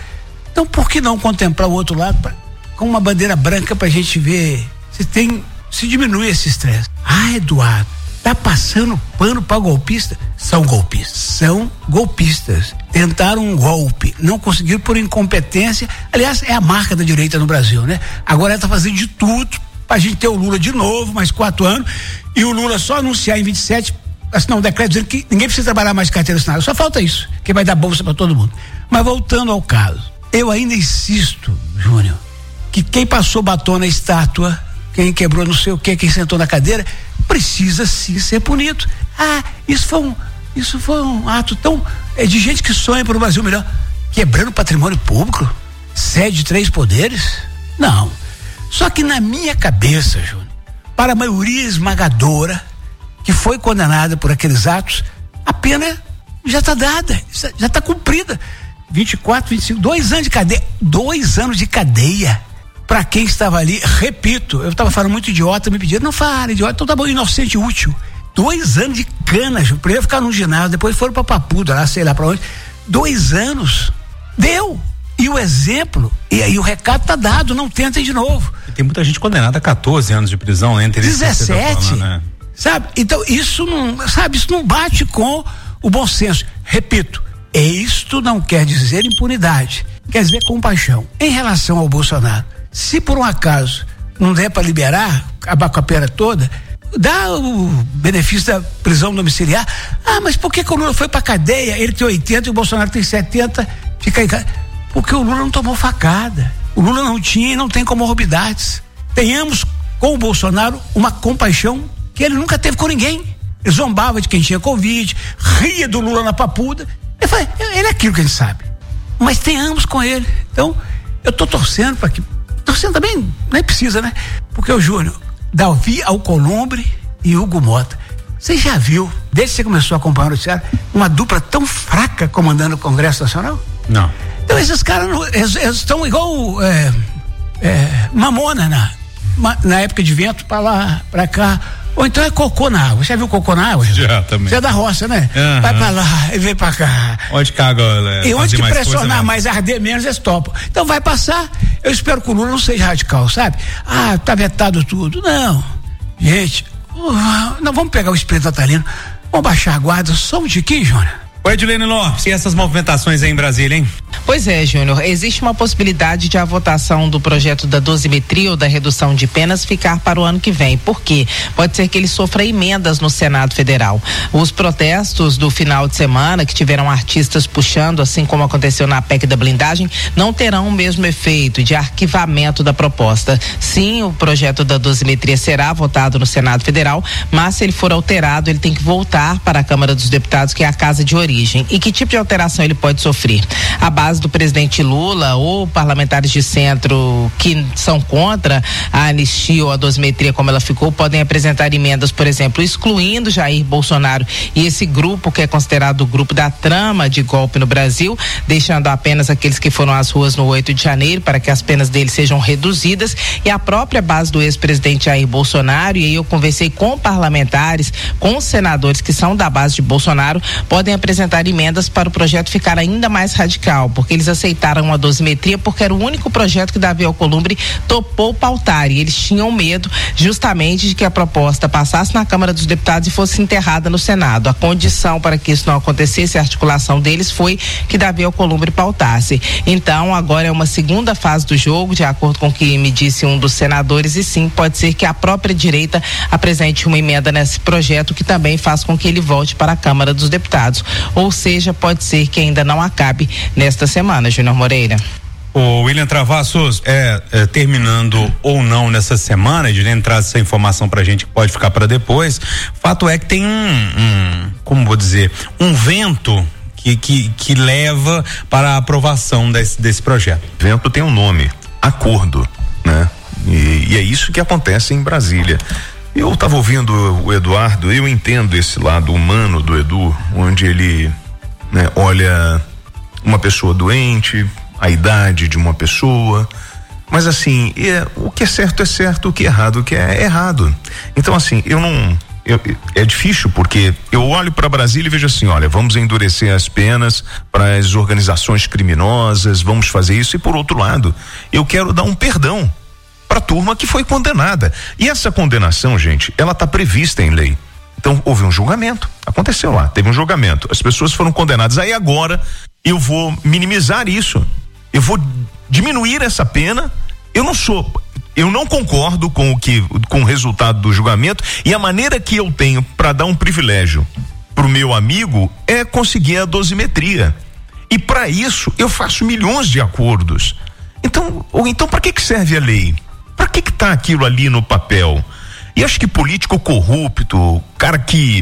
Speaker 26: Então por que não contemplar o outro lado pra, com uma bandeira branca pra gente ver se tem, se diminui esse estresse? Ah, Eduardo, tá passando pano pra golpista? São golpistas, são golpistas. Tentaram um golpe, não conseguiram por incompetência. Aliás, é a marca da direita no Brasil, né? Agora ela tá fazendo de tudo pra gente ter o Lula de novo, mais quatro anos, e o Lula só anunciar em vinte e sete, assinar um decreto dizendo que ninguém precisa trabalhar mais de carteira assinada. Só falta isso, que vai dar bolsa pra todo mundo. Mas voltando ao caso, eu ainda insisto, Júnior, que quem passou batom na estátua, quem quebrou não sei o que, quem sentou na cadeira, precisa sim ser punido. Ah, isso foi um, isso foi um ato tão, é de gente que sonha para o Brasil melhor. Quebrando patrimônio público? Sede de três poderes? Não. Só que na minha cabeça, Júnior, para a maioria esmagadora que foi condenada por aqueles atos, a pena já está dada, já está cumprida. vinte e quatro, vinte e cinco, dois anos de cadeia, dois anos de cadeia para quem estava ali. Repito, eu estava falando muito idiota, me pediram, não fala idiota, então tá bom, inocente e útil. Dois anos de cana, primeiro ficaram no ginásio, depois foram pra Papuda, lá, sei lá pra onde. Dois anos, deu. E o exemplo, e aí o recado tá dado, não tentem de novo.
Speaker 25: E tem muita gente condenada a catorze anos de prisão, né? Entre
Speaker 26: dezessete, né? Sabe? Então isso não, sabe, isso não bate com o bom senso. Repito, isto não quer dizer impunidade, quer dizer compaixão. Em relação ao Bolsonaro, se por um acaso não der para liberar, acabar com a pena toda, dá o benefício da prisão domiciliar. Ah, mas por que, que o Lula foi pra cadeia? Ele tem oitenta e o Bolsonaro tem setenta, fica aí. Porque o Lula não tomou facada. O Lula não tinha e não tem comorbidades. Tenhamos com o Bolsonaro uma compaixão que ele nunca teve com ninguém. Ele zombava de quem tinha Covid, ria do Lula na Papuda. Eu falei, ele é aquilo que a gente sabe. Mas tenhamos com ele. Então, eu tô torcendo para que. Torcendo também, nem precisa, né? Porque o Júnior, Davi Alcolumbre e Hugo Mota. Você já viu, desde que você começou a acompanhar o noticiário, uma dupla tão fraca comandando o Congresso Nacional?
Speaker 25: Não.
Speaker 26: Então esses caras, eles, eles estão igual é, é, mamona na, na época de vento, pra lá, pra cá. Ou então é cocô na água. Você já viu cocô na água?
Speaker 25: Já, também.
Speaker 26: Você é da roça, né?
Speaker 25: Uhum.
Speaker 26: Vai pra lá e vem pra cá.
Speaker 25: Onde caga, é,
Speaker 26: e onde que
Speaker 25: mais
Speaker 26: pressionar mais, arder menos, eles topam. Então vai passar. Eu espero que o Lula não seja radical, sabe? Ah, tá vetado tudo. Não. Gente, uh, não vamos pegar o espírito natalino. Vamos baixar a guarda só um tiquinho, Júnior.
Speaker 25: Oi, Edilene Lopes, e essas movimentações aí em Brasília, hein?
Speaker 1: Pois é, Júnior, existe uma possibilidade de a votação do projeto da dosimetria ou da redução de penas ficar para o ano que vem. Por quê? Pode ser que ele sofra emendas no Senado Federal. Os protestos do final de semana, que tiveram artistas puxando, assim como aconteceu na P E C da blindagem, não terão o mesmo efeito de arquivamento da proposta. Sim, o projeto da dosimetria será votado no Senado Federal, mas se ele for alterado, ele tem que voltar para a Câmara dos Deputados, que é a casa de origem. E que tipo de alteração ele pode sofrer? A base do presidente Lula ou parlamentares de centro que são contra a anistia ou a dosimetria como ela ficou, podem apresentar emendas, por exemplo, excluindo Jair Bolsonaro e esse grupo que é considerado o grupo da trama de golpe no Brasil, deixando apenas aqueles que foram às ruas no oito de janeiro para que as penas deles sejam reduzidas, e a própria base do ex-presidente Jair Bolsonaro, e aí eu conversei com parlamentares, com senadores que são da base de Bolsonaro, podem apresentar emendas para o projeto ficar ainda mais radical, porque eles aceitaram a dosimetria porque era o único projeto que Davi Alcolumbre topou pautar, e eles tinham medo justamente de que a proposta passasse na Câmara dos Deputados e fosse enterrada no Senado. A condição para que isso não acontecesse, a articulação deles, foi que Davi Alcolumbre pautasse. Então, agora é uma segunda fase do jogo, de acordo com o que me disse um dos senadores, e sim, pode ser que a própria direita apresente uma emenda nesse projeto que também faz com que ele volte para a Câmara dos Deputados. Ou seja, pode ser que ainda não acabe nesta semana, Júnior Moreira.
Speaker 25: O William Travassos, é, é, terminando ou não nessa semana, de entrar essa informação pra gente que pode ficar para depois, fato é que tem um, um como vou dizer, um vento que, que, que leva para a aprovação desse, desse projeto.
Speaker 6: O vento tem um nome, acordo, né? E, e é isso que acontece em Brasília. Eu estava ouvindo o Eduardo, eu entendo esse lado humano do Edu, onde ele, né, olha uma pessoa doente, a idade de uma pessoa, mas assim, é, o que é certo é certo, o que é errado, o que é errado. Então assim, eu não, eu, é difícil porque eu olho para Brasília e vejo assim, olha, vamos endurecer as penas para as organizações criminosas, vamos fazer isso, e por outro lado, eu quero dar um perdão para a turma que foi condenada. E essa condenação, gente, ela está prevista em lei. Então houve um julgamento, aconteceu lá, teve um julgamento, as pessoas foram condenadas. Aí agora eu vou minimizar isso, eu vou diminuir essa pena. Eu não sou, eu não concordo com o que, com o resultado do julgamento, e a maneira que eu tenho para dar um privilégio pro meu amigo é conseguir a dosimetria. E para isso eu faço milhões de acordos. Então, ou então para que que serve a lei? Para que que tá aquilo ali no papel? E acho que político corrupto, cara que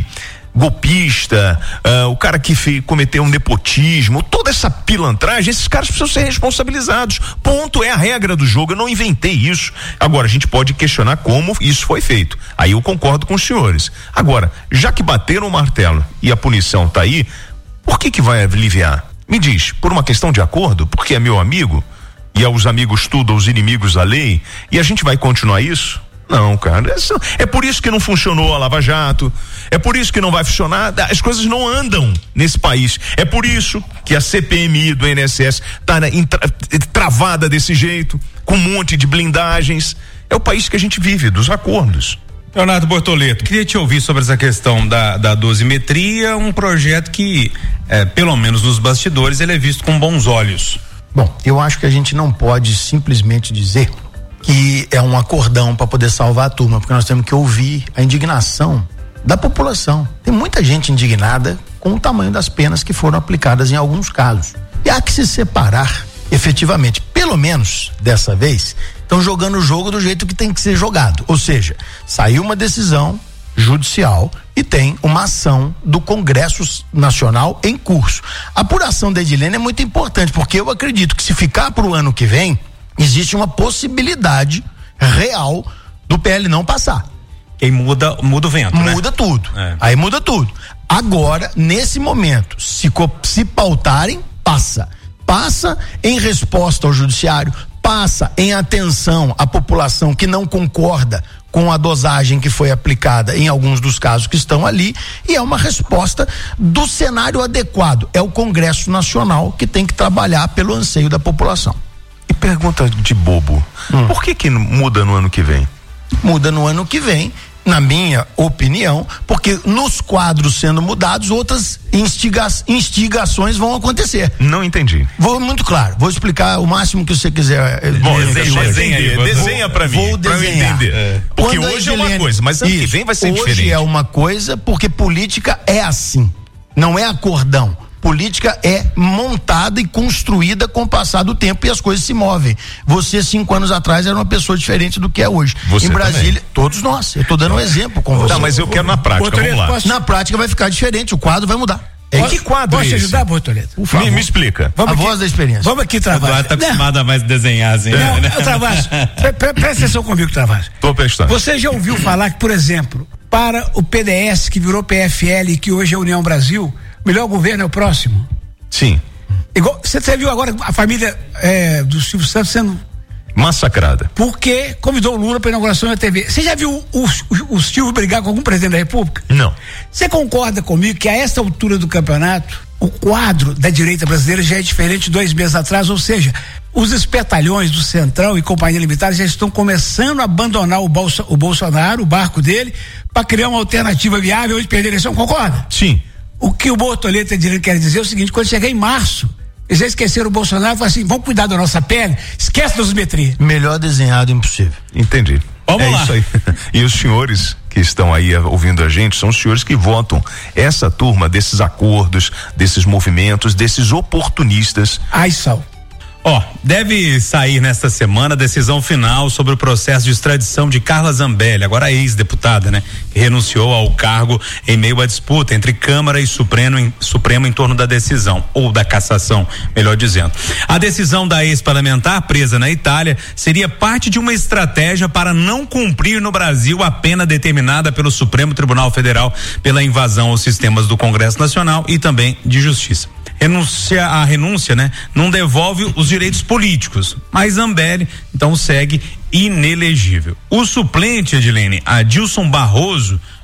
Speaker 6: golpista, uh, o cara que fez, cometeu um nepotismo, toda essa pilantragem, esses caras precisam ser responsabilizados. Ponto, é a regra do jogo, eu não inventei isso. Agora, a gente pode questionar como isso foi feito. Aí eu concordo com os senhores. Agora, já que bateram o martelo e a punição tá aí, por que que vai aliviar? Me diz, por uma questão de acordo? Porque é meu amigo? E aos amigos tudo, aos inimigos da lei? E a gente vai continuar isso? Não, cara, é, é por isso que não funcionou a Lava Jato, é por isso que não vai funcionar, as coisas não andam nesse país, é por isso que a C P M I do I N S S tá tra, travada desse jeito, com um monte de blindagens. É o país que a gente vive, dos acordos.
Speaker 25: Leonardo Bortoleto, queria te ouvir sobre essa questão da, da dosimetria, um projeto que, é, pelo menos nos bastidores, ele é visto com bons olhos.
Speaker 7: Bom, eu acho que a gente não pode simplesmente dizer que é um acordão para poder salvar a turma, porque nós temos que ouvir a indignação da população. Tem muita gente indignada com o tamanho das penas que foram aplicadas em alguns casos. E há que se separar efetivamente, pelo menos dessa vez, estão jogando o jogo do jeito que tem que ser jogado. Ou seja, saiu uma decisão judicial e tem uma ação do Congresso Nacional em curso. A apuração da Edilene é muito importante, porque eu acredito que se ficar para o ano que vem, existe uma possibilidade real do P L não passar.
Speaker 25: E muda, muda o vento,
Speaker 7: muda
Speaker 25: né?
Speaker 7: Muda tudo.
Speaker 25: É.
Speaker 7: Aí muda tudo. Agora, nesse momento, se, se pautarem, passa. Passa em resposta ao judiciário, passa em atenção à população que não concorda com a dosagem que foi aplicada em alguns dos casos que estão ali, e é uma resposta do cenário adequado. É o Congresso Nacional que tem que trabalhar pelo anseio da população.
Speaker 6: E pergunta de bobo, hum. por que que muda no ano que vem?
Speaker 7: Muda no ano que vem, na minha opinião, porque nos quadros sendo mudados, outras instiga instigações vão acontecer.
Speaker 6: Não entendi.
Speaker 7: Vou muito claro, vou explicar o máximo que você quiser.
Speaker 6: Bom, desenha, desenha, aí, desenha pra mim,
Speaker 7: vou
Speaker 6: pra
Speaker 7: desenhar.
Speaker 6: eu entender. É. Porque
Speaker 7: Quando
Speaker 6: hoje Edilene, é uma coisa, mas ano isso, que vem vai ser
Speaker 7: hoje
Speaker 6: diferente.
Speaker 7: Hoje é uma coisa, porque política é assim, não é acordão. Política é montada e construída com o passar do tempo, e as coisas se movem. Você, cinco anos atrás, era uma pessoa diferente do que é hoje.
Speaker 6: Você
Speaker 7: em Brasília,
Speaker 6: também.
Speaker 7: Todos nós. Eu estou dando um exemplo com você.
Speaker 6: Tá, mas eu quero na prática, vamos lá.
Speaker 7: Na prática vai ficar diferente, o quadro vai mudar.
Speaker 6: É que quadro
Speaker 26: Posso
Speaker 6: é
Speaker 26: te
Speaker 6: esse?
Speaker 26: ajudar, Bortoleto?
Speaker 6: Me, me explica.
Speaker 7: Vamos a aqui, voz da experiência.
Speaker 26: Vamos aqui, Travassos.
Speaker 25: O tá acostumado a mais desenhar, assim.
Speaker 26: Não,
Speaker 25: né?
Speaker 26: Travassos, pre pre presta atenção comigo, Travassos.
Speaker 6: Tô prestando.
Speaker 26: Você já ouviu falar que, por exemplo, para o P D S, que virou P F L e que hoje é União Brasil, melhor governo é o próximo?
Speaker 6: Sim.
Speaker 26: Igual, você viu agora a família é, do Silvio Santos sendo
Speaker 6: massacrada.
Speaker 26: Porque convidou o Lula para inauguração da T V. Você já viu o, o, o Silvio brigar com algum presidente da República?
Speaker 6: Não.
Speaker 26: Você concorda comigo que a esta altura do campeonato, o quadro da direita brasileira já é diferente de dois meses atrás? Ou seja, os espertalhões do Centrão e Companhia Limitada já estão começando a abandonar o, Bolso, o Bolsonaro, o barco dele, para criar uma alternativa viável de perder a eleição. Concorda?
Speaker 6: Sim.
Speaker 26: O que o Bortoleto quer dizer é o seguinte: quando chegar em março, eles já esqueceram o Bolsonaro e falaram assim: vamos cuidar da nossa pele, esquece a dosimetria.
Speaker 7: Melhor desenhado impossível.
Speaker 6: Entendi.
Speaker 25: Vamos
Speaker 6: é
Speaker 25: lá.
Speaker 6: Isso aí. E os senhores que estão aí ouvindo a gente são os senhores que votam essa turma desses acordos, desses movimentos, desses oportunistas.
Speaker 26: Ai, Sal.
Speaker 25: Ó, deve sair nesta semana a decisão final sobre o processo de extradição de Carla Zambelli, agora ex-deputada, né? Que renunciou ao cargo em meio à disputa entre Câmara e Supremo em, Supremo em torno da decisão, ou da cassação, melhor dizendo. A decisão da ex-parlamentar presa na Itália seria parte de uma estratégia para não cumprir no Brasil a pena determinada pelo Supremo Tribunal Federal pela invasão aos sistemas do Congresso Nacional e também de Justiça. Renúncia, a renúncia, né, não devolve os direitos políticos, mas Zambelli então segue inelegível. O suplente, Edilene, Adilson Barroso,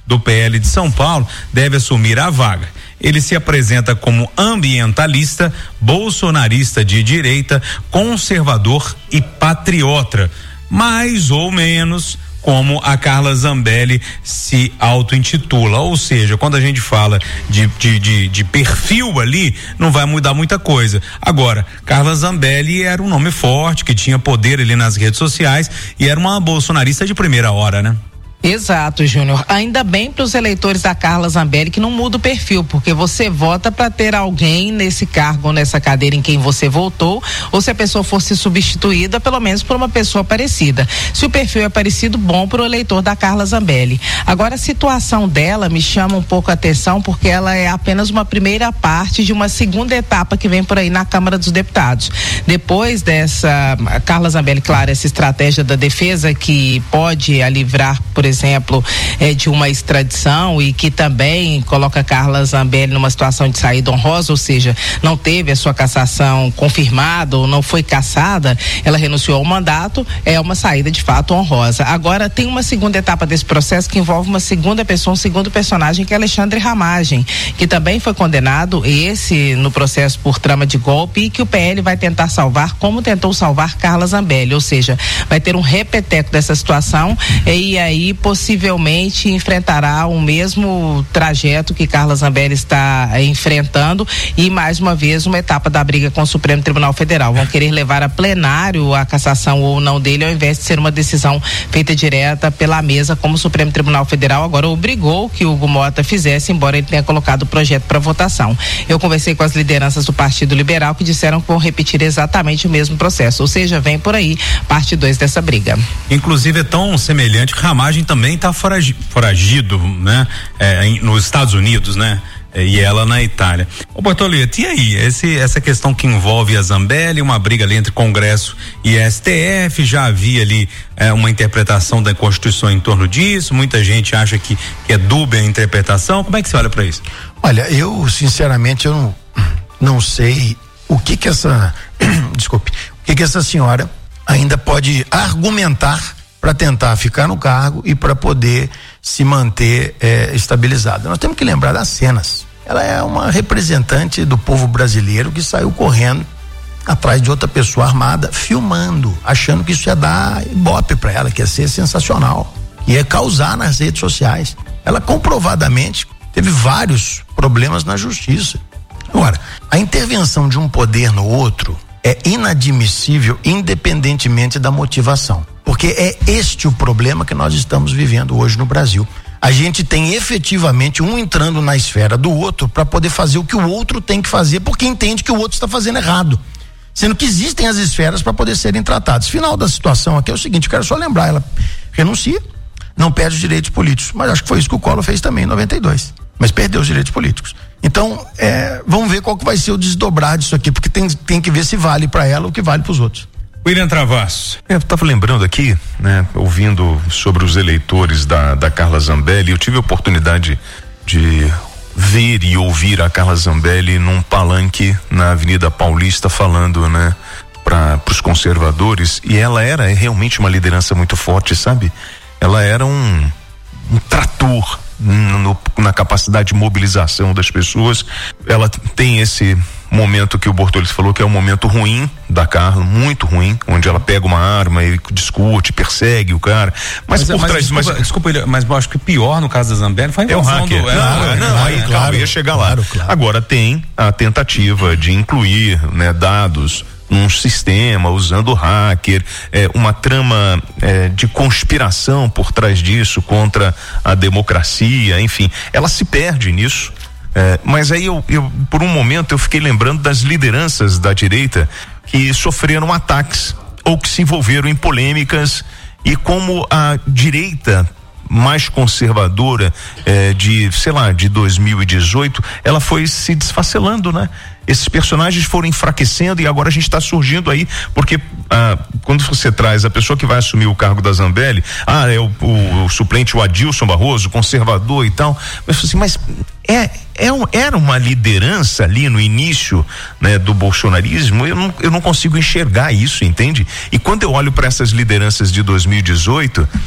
Speaker 25: do P L de São Paulo, deve assumir a vaga. Ele se apresenta como ambientalista, bolsonarista de direita, conservador e patriota, mais ou menos como a Carla Zambelli se auto-intitula. Ou seja, quando a gente fala de, de, de, de perfil ali, não vai mudar muita coisa. Agora, Carla Zambelli era um nome forte, que tinha poder ali nas redes sociais e era uma bolsonarista de primeira hora, né?
Speaker 1: Exato, Júnior. Ainda bem para os eleitores da Carla Zambelli que não muda o perfil, porque você vota para ter alguém nesse cargo ou nessa cadeira em quem você votou, ou se a pessoa fosse substituída, pelo menos por uma pessoa parecida. Se o perfil é parecido, bom para o eleitor da Carla Zambelli. Agora, a situação dela me chama um pouco a atenção, porque ela é apenas uma primeira parte de uma segunda etapa que vem por aí na Câmara dos Deputados. Depois dessa, a Carla Zambelli, claro, essa estratégia da defesa que pode a livrar, por exemplo, exemplo, é, de uma extradição e que também coloca Carla Zambelli numa situação de saída honrosa, ou seja, não teve a sua cassação confirmada ou não foi cassada, ela renunciou ao mandato, é uma saída de fato honrosa. Agora tem uma segunda etapa desse processo que envolve uma segunda pessoa, um segundo personagem, que é Alexandre Ramagem, que também foi condenado, esse no processo por trama de golpe, e que o P L vai tentar salvar como tentou salvar Carla Zambelli, ou seja, vai ter um repeteco dessa situação e aí possivelmente enfrentará o mesmo trajeto que Carla Zambelli está eh, enfrentando e mais uma vez uma etapa da briga com o Supremo Tribunal Federal. Vão querer levar a plenário a cassação ou não dele, ao invés de ser uma decisão feita direta pela mesa, como o Supremo Tribunal Federal agora obrigou que o Hugo Mota fizesse, embora ele tenha colocado o projeto para votação. Eu conversei com as lideranças do Partido Liberal que disseram que vão repetir exatamente o mesmo processo, ou seja, vem por aí parte dois dessa briga.
Speaker 25: Inclusive é tão semelhante que Ramagem também está foragido, né? É, em, nos Estados Unidos, né? É, e ela na Itália. Ô Bortoleto, e aí? Esse, essa questão que envolve a Zambelli, uma briga ali entre Congresso e S T F, já havia ali é, uma interpretação da Constituição em torno disso, muita gente acha que, que é dúbia a interpretação. Como é que você olha para isso?
Speaker 7: Olha, eu sinceramente eu não, não sei o que que essa desculpe, o que que essa senhora ainda pode argumentar para tentar ficar no cargo e para poder se manter eh, estabilizada. Nós temos que lembrar das cenas. Ela é uma representante do povo brasileiro que saiu correndo atrás de outra pessoa armada, filmando, achando que isso ia dar ibope para ela, que ia ser sensacional, que ia causar nas redes sociais. Ela comprovadamente teve vários problemas na justiça. Agora, a intervenção de um poder no outro é inadmissível, independentemente da motivação. Porque é este o problema que nós estamos vivendo hoje no Brasil. A gente tem efetivamente um entrando na esfera do outro para poder fazer o que o outro tem que fazer, porque entende que o outro está fazendo errado. Sendo que existem as esferas para poder serem tratadas. Final da situação aqui é o seguinte, eu quero só lembrar, ela renuncia, não perde os direitos políticos, mas acho que foi isso que o Collor fez também em noventa e dois, mas perdeu os direitos políticos. Então, é, vamos ver qual que vai ser o desdobrar disso aqui, porque tem, tem que ver se vale para ela o que vale para os outros.
Speaker 25: William Travasso.
Speaker 6: Eu estava lembrando aqui, né, ouvindo sobre os eleitores da, da Carla Zambelli, eu tive a oportunidade de ver e ouvir a Carla Zambelli num palanque na Avenida Paulista falando, né, para os conservadores, e ela era realmente uma liderança muito forte, sabe? Ela era um, um trator no, na capacidade de mobilização das pessoas. Ela tem esse momento que o Bortoleto falou que é um momento ruim da Carla, muito ruim, onde ela pega uma arma e discute, persegue o cara, mas, mas por
Speaker 25: mas,
Speaker 6: trás,
Speaker 25: desculpa,
Speaker 6: mas
Speaker 25: desculpa, mas eu acho que pior no caso da Zambelli foi a
Speaker 6: é o
Speaker 25: invasão
Speaker 6: hacker.
Speaker 25: do, é,
Speaker 6: não,
Speaker 25: é,
Speaker 6: não,
Speaker 25: é,
Speaker 6: aí
Speaker 25: é,
Speaker 6: claro, ia chegar lá.
Speaker 7: Claro, claro.
Speaker 6: Agora tem a tentativa de incluir, né, dados num sistema, usando hacker, é, uma trama é, de conspiração por trás disso contra a democracia, enfim, ela se perde nisso. É, mas aí eu, eu, por um momento eu fiquei lembrando das lideranças da direita que sofreram ataques ou que se envolveram em polêmicas, e como a direita mais conservadora eh, de, sei lá, de dois mil e dezoito, ela foi se desfacelando, né? Esses personagens foram enfraquecendo e agora a gente está surgindo aí, porque ah, quando você traz a pessoa que vai assumir o cargo da Zambelli, ah, é o, o, o suplente, o Adilson Barroso, conservador e tal, mas assim, mas é, é um, era uma liderança ali no início, né, do bolsonarismo. Eu não, eu não consigo enxergar isso, entende? E quando eu olho para essas lideranças de dois mil e dezoito,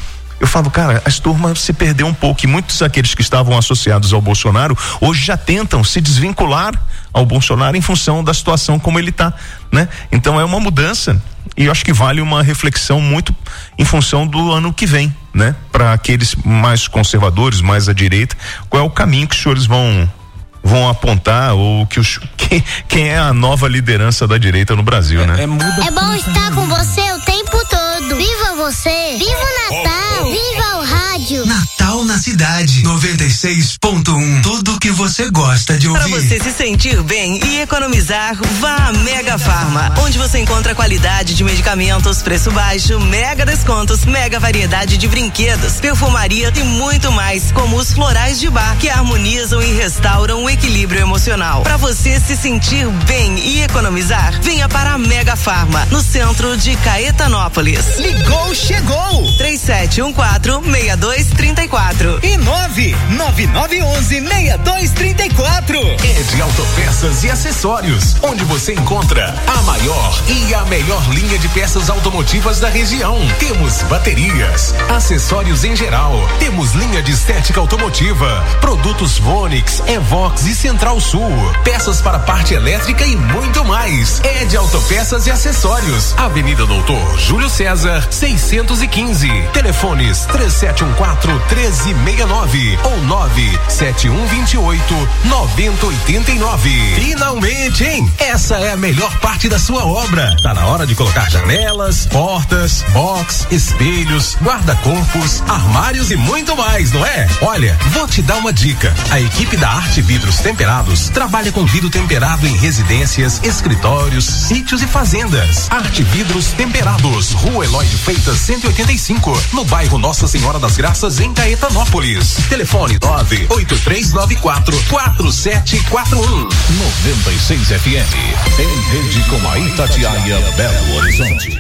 Speaker 6: eu falo, cara, as turmas se perdeu um pouco e muitos daqueles que estavam associados ao Bolsonaro hoje já tentam se desvincular ao Bolsonaro em função da situação como ele está, né? Então é uma mudança e eu acho que vale uma reflexão muito em função do ano que vem, né? Para aqueles mais conservadores, mais à direita, qual é o caminho que os senhores vão vão apontar ou que os quem, quem é a nova liderança da direita no Brasil,
Speaker 25: é,
Speaker 6: né?
Speaker 25: É, muda
Speaker 8: é bom estar com você o tempo todo. Viva você! Viva o Natal! Viva o rádio!
Speaker 21: Natal na cidade. noventa e seis ponto um. Tudo que você gosta de ouvir.
Speaker 4: Para você se sentir bem e economizar, vá a Mega Farma, onde você encontra qualidade de medicamentos, preço baixo, mega descontos, mega variedade de brinquedos, perfumaria e muito mais, como os florais de bar que harmonizam e restauram o equilíbrio emocional. Para você se sentir bem e economizar, venha para a Mega Farma, no centro de Caetanópolis.
Speaker 9: Ligou, chegou!
Speaker 4: três sete um quatro, seis dois três quatro
Speaker 9: e nove nove nove um um, seis dois três quatro.
Speaker 24: Ed Autopeças e Acessórios, onde você encontra a maior e a melhor linha de peças automotivas da região. Temos baterias, acessórios em geral, temos linha de estética automotiva, produtos Vonix, Evox e Central Sul, peças para parte elétrica e muito mais. Ed Autopeças e Acessórios, Avenida Doutor Júlio César, seiscentos e quinze. Telefones três sete um quatro, um três seis nove ou nove sete um dois oito, nove zero oito nove. Finalmente, hein? Essa é a melhor parte da sua obra. Tá na hora de colocar janelas, portas, box, espelhos, guarda-corpos, armários e muito mais, não é? Olha, vou te dar uma dica. A equipe da Arte Vidros Temperados trabalha com vidro temperado em residências, escritórios, sítios e fazendas. Arte Vidros Temperados, Rua Eloy de Freitas cento e oitenta e cinco, no bairro Nossa Senhora das Graças, em Caetanópolis. Telefone nove oito três nove quatro, quatro sete quatro um.
Speaker 5: noventa e seis F M, em rede com a Itatiaia Belo Horizonte.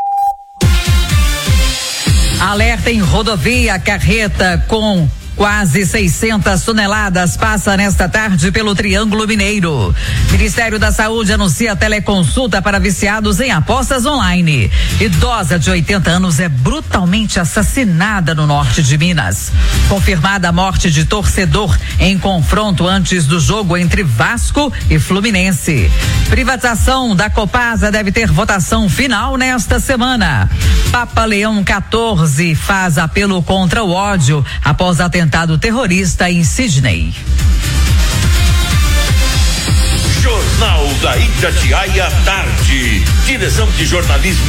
Speaker 10: Alerta em rodovia, carreta com quase seiscentas toneladas passa nesta tarde pelo Triângulo Mineiro. Ministério da Saúde anuncia teleconsulta para viciados em apostas online. Idosa de oitenta anos é brutalmente assassinada no norte de Minas. Confirmada a morte de torcedor em confronto antes do jogo entre Vasco e Fluminense. Privatização da Copasa deve ter votação final nesta semana. Papa Leão quatorze faz apelo contra o ódio após atentado terrorista em Sydney.
Speaker 11: Jornal da Itatiaia Tarde. Direção de jornalismo